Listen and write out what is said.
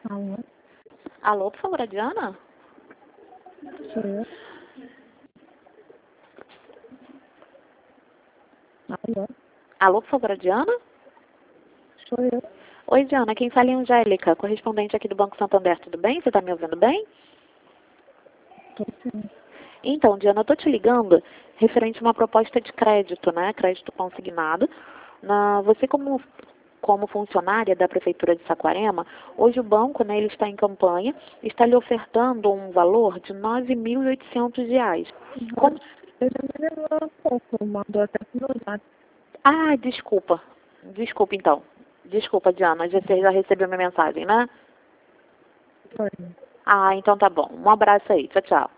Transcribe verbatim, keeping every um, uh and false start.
Alô? Alô, por favor, a Diana? Sou eu. Alô? Alô, por favor, a Diana? Sou eu. Oi, Diana, quem fala é Angélica, correspondente aqui do Banco Santander, tudo bem? Você está me ouvindo bem? Tô sim. Então, Diana, eu estou te ligando referente a uma proposta de crédito, né? Crédito consignado. Na, você, como, como funcionária da Prefeitura de Saquarema, hoje o banco, né, ele está em campanha, está lhe ofertando um valor de nove mil e oitocentos reais. Como... Eu já me levou um pouco, mandou até pro meu zap. Ah, desculpa. Desculpa, então. Desculpa, Diana, já- você já recebeu minha mensagem, né? Foi. Ah, então tá bom. Um abraço aí. Tchau, tchau.